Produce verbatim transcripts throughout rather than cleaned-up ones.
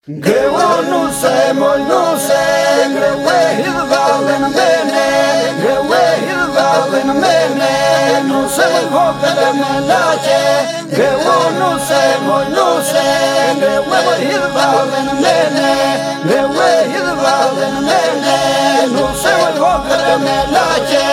Greu nu se, moj nu se, greu e hidhvalli në mene, greu e hidhvalli në mene, nu se vogël me laqe. Greu nu se, moj nu se, greu e hidhvalli në mene, greu e hidhvalli në mene, nu se vogël me laqe.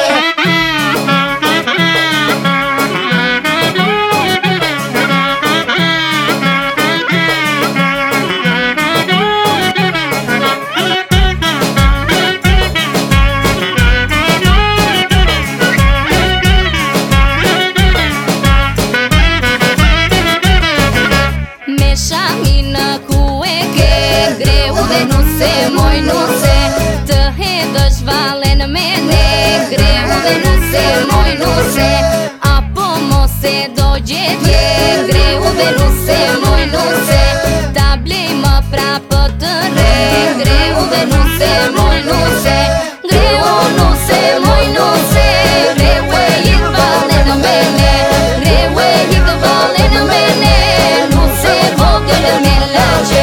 Greu dhe nu se, moj nu se, të hedhësh valle në mene. Greu dhe nu se, moj nu se, apo mos e do gjetje. Greu dhe nu se, moj nu se, ta blej më prapë të re. Greu dhe nu se, moj nu se, greu nu se, moj nu se, greu e hidh valle në mene, greu e hidh valle në mene, nu se vogël me laqe.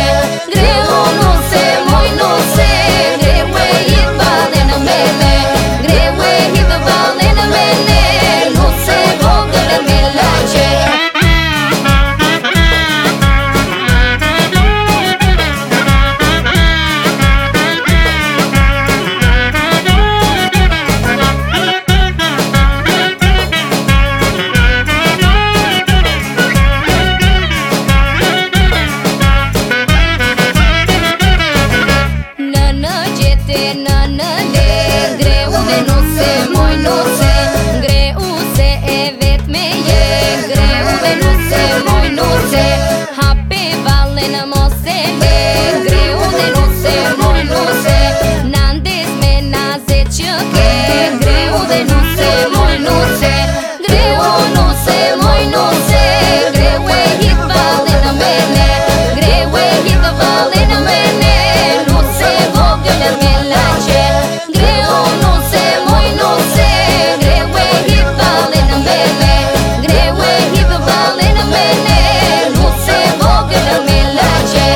Në në le, greu dhe nu se, moj nu se, greu se e vet me je. Greu dhe nu se, moj nu se, hape valle në mos e le. Greu dhe nu se, moj nu se, nandes me naze që ke. Greu dhe nu se, moj nu se, greu nu se, moj nu se, greu e hidh valle në mene, greu e hidh valle në mene, nu se vogël me laqe. Greu nu se, moj nu se, greu e hidh valle në mene, greu e hidh valle në mene, nu se vogël me laqe.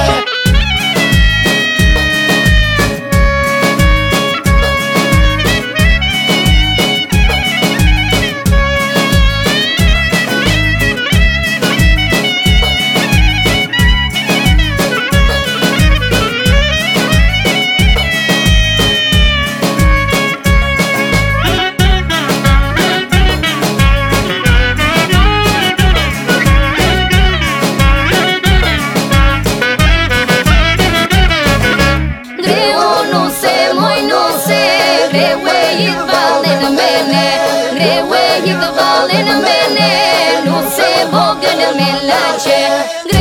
Greu e hidh valle në mene, greu e hidh valle në mene, nu se vogël me laqe.